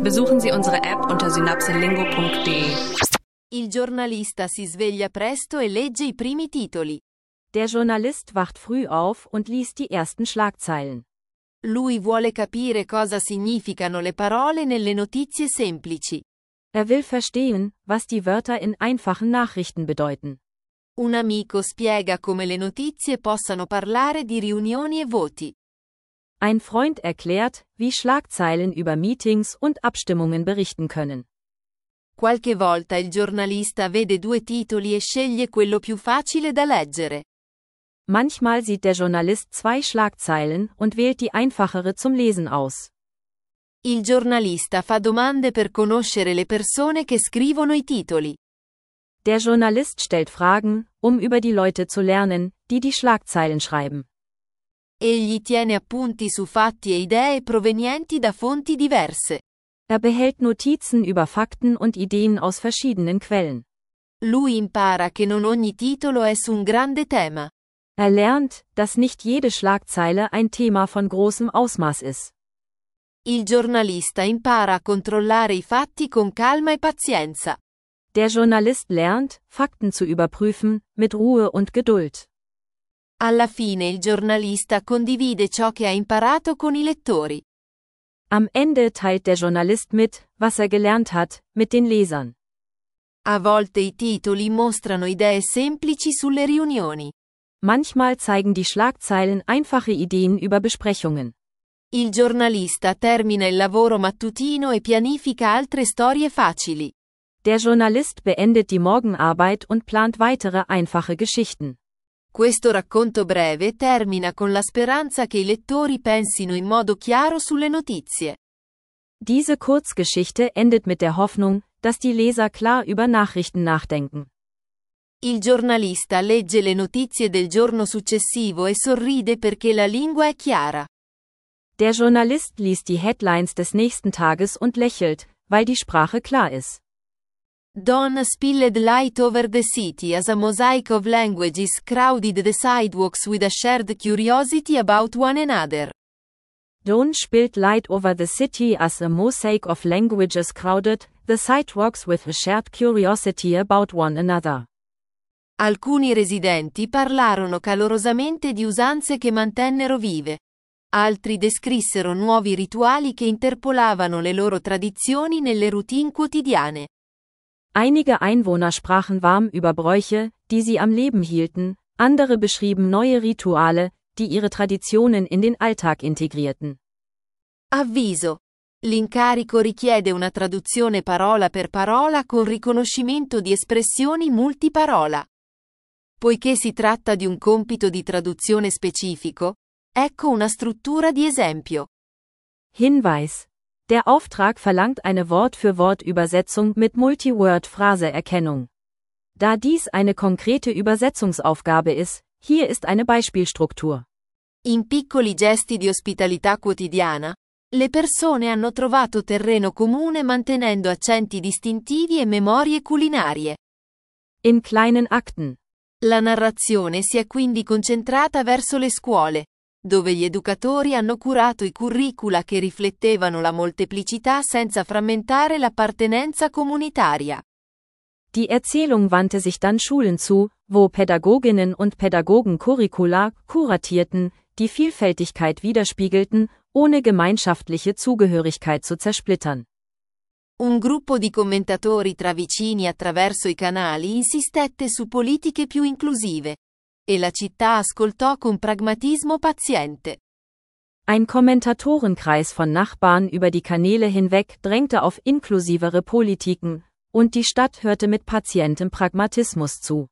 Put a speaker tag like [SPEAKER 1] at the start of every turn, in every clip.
[SPEAKER 1] Besuchen Sie unsere App unter synapselingo.de.
[SPEAKER 2] Il giornalista si sveglia presto e legge i primi titoli.
[SPEAKER 3] Der Journalist wacht früh auf und liest die ersten Schlagzeilen.
[SPEAKER 2] Lui vuole capire cosa significano le parole nelle notizie semplici.
[SPEAKER 3] Will verstehen, was die Wörter in einfachen Nachrichten bedeuten.
[SPEAKER 2] Un amico spiega come le notizie possano parlare di riunioni e voti.
[SPEAKER 3] Ein Freund erklärt, wie Schlagzeilen über Meetings und Abstimmungen berichten können.
[SPEAKER 2] Qualche volta il giornalista vede due titoli e sceglie quello più facile da leggere.
[SPEAKER 3] Manchmal sieht der Journalist zwei Schlagzeilen und wählt die einfachere zum Lesen aus.
[SPEAKER 2] Il giornalista fa domande per conoscere le persone che scrivono i titoli.
[SPEAKER 3] Der Journalist stellt Fragen, über die Leute zu lernen, die die Schlagzeilen schreiben.
[SPEAKER 2] Egli tiene appunti su fatti e idee provenienti da fonti diverse.
[SPEAKER 3] Behält Notizen über Fakten und Ideen aus verschiedenen Quellen.
[SPEAKER 2] Lui impara che non ogni titolo è su un grande tema.
[SPEAKER 3] Lernt, dass nicht jede Schlagzeile ein Thema von großem Ausmaß ist.
[SPEAKER 2] Il giornalista impara a controllare i fatti con calma e pazienza.
[SPEAKER 3] Der Journalist lernt, Fakten zu überprüfen, mit Ruhe und Geduld.
[SPEAKER 2] Alla fine il giornalista condivide ciò che ha imparato con i lettori.
[SPEAKER 3] Am Ende teilt der Journalist mit, was gelernt hat, mit den Lesern.
[SPEAKER 2] A volte i titoli mostrano idee semplici sulle riunioni.
[SPEAKER 3] Manchmal zeigen die Schlagzeilen einfache Ideen über Besprechungen.
[SPEAKER 2] Il giornalista termina il lavoro mattutino e pianifica altre storie facili.
[SPEAKER 3] Der Journalist beendet die Morgenarbeit und plant weitere einfache Geschichten.
[SPEAKER 2] Questo racconto breve termina con la speranza che i lettori pensino in modo chiaro sulle notizie.
[SPEAKER 3] Diese Kurzgeschichte endet mit der Hoffnung, dass die Leser klar über Nachrichten nachdenken.
[SPEAKER 2] Il giornalista legge le notizie del giorno successivo e sorride perché la lingua è chiara.
[SPEAKER 3] Der Journalist liest die Headlines des nächsten Tages und lächelt, weil die Sprache klar ist.
[SPEAKER 2] Dawn spilled light over the city as a mosaic of languages crowded the sidewalks with a shared curiosity about one another.
[SPEAKER 3] Dawn spilled light over the city as a mosaic of languages crowded the sidewalks with a shared curiosity about one another.
[SPEAKER 2] Alcuni residenti parlarono calorosamente di usanze che mantennero vive. Altri descrissero nuovi rituali che interpolavano le loro tradizioni nelle routine quotidiane.
[SPEAKER 3] Einige Einwohner sprachen warm über Bräuche, die sie am Leben hielten, andere beschrieben neue Rituale, die ihre Traditionen in den Alltag integrierten.
[SPEAKER 2] Avviso. L'incarico richiede una traduzione parola per parola con riconoscimento di espressioni multiparola. Poiché si tratta di un compito di traduzione specifico, ecco una struttura di esempio.
[SPEAKER 3] Hinweis. Der Auftrag verlangt eine Wort-für-Wort-Übersetzung mit Multi-Word-Phraseerkennung. Da dies eine konkrete Übersetzungsaufgabe ist, hier ist eine Beispielstruktur.
[SPEAKER 2] In piccoli gesti di ospitalità quotidiana, le persone hanno trovato terreno comune mantenendo accenti distintivi e memorie culinarie.
[SPEAKER 3] In kleinen Akten.
[SPEAKER 2] La narrazione si è quindi concentrata verso le scuole, dove gli educatori hanno curato i curricula che riflettevano la molteplicità senza frammentare l'appartenenza comunitaria.
[SPEAKER 3] Die Erzählung wandte sich dann Schulen zu, wo Pädagoginnen und Pädagogen Curricula kuratierten, die Vielfältigkeit widerspiegelten, ohne gemeinschaftliche Zugehörigkeit zu zersplittern.
[SPEAKER 2] Un gruppo di commentatori tra vicini attraverso i canali insistette su politiche più inclusive. E la città ascoltò con pragmatismo paziente.
[SPEAKER 3] Ein Kommentatorenkreis von Nachbarn über die Kanäle hinweg drängte auf inklusivere Politiken, und die Stadt hörte mit patientem Pragmatismus zu.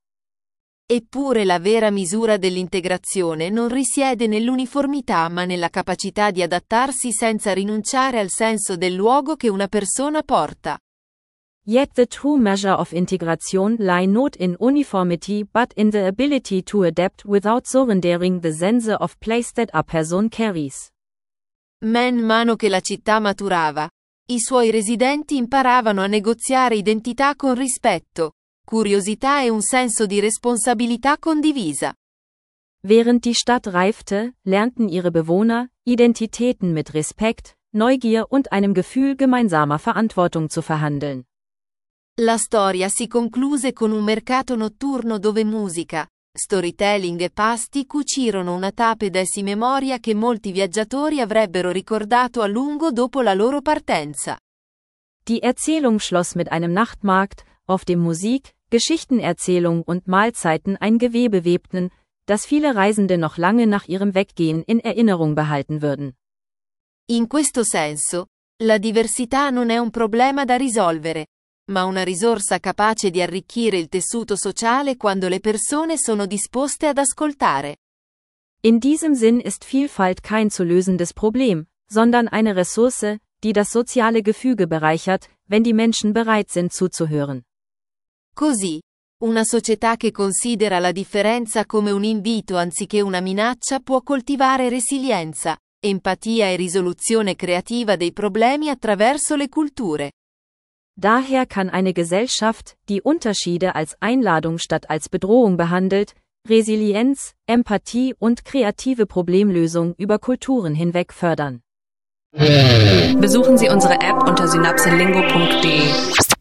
[SPEAKER 2] Eppure la vera misura dell'integrazione non risiede nell'uniformità ma nella capacità di adattarsi senza rinunciare al senso del luogo che una persona porta.
[SPEAKER 3] Yet the true measure of integration lie not in uniformity but in the ability to adapt without surrendering the sense of place that a person carries.
[SPEAKER 2] Man mano che la città maturava, i suoi residenti imparavano a negoziare identità con rispetto, curiosità e un senso di responsabilità condivisa.
[SPEAKER 3] Während die Stadt reifte, lernten ihre Bewohner, Identitäten mit Respekt, Neugier und einem Gefühl gemeinsamer Verantwortung zu verhandeln.
[SPEAKER 2] La storia si concluse con un mercato notturno dove musica, storytelling e pasti cucirono una tappa memoria che molti viaggiatori avrebbero ricordato a lungo dopo la loro partenza.
[SPEAKER 3] Die Erzählung schloss mit einem Nachtmarkt, auf dem Musik, Geschichtenerzählung und Mahlzeiten ein Gewebe webten, das viele Reisende noch lange nach ihrem Weggehen in Erinnerung behalten würden.
[SPEAKER 2] In questo senso, la diversità non è un problema da risolvere, ma una risorsa capace di arricchire il tessuto sociale quando le persone sono disposte ad ascoltare.
[SPEAKER 3] In diesem Sinn ist Vielfalt kein zu lösendes Problem, sondern eine Ressource, die das soziale Gefüge bereichert, wenn die Menschen bereit sind zuzuhören.
[SPEAKER 2] Così, una società che considera la differenza come un invito anziché una minaccia può coltivare resilienza, empatia e risoluzione creativa dei problemi attraverso le culture.
[SPEAKER 3] Daher kann eine Gesellschaft, die Unterschiede als Einladung statt als Bedrohung behandelt, Resilienz, Empathie und kreative Problemlösung über Kulturen hinweg fördern.
[SPEAKER 1] Besuchen Sie unsere App unter synapselingo.de.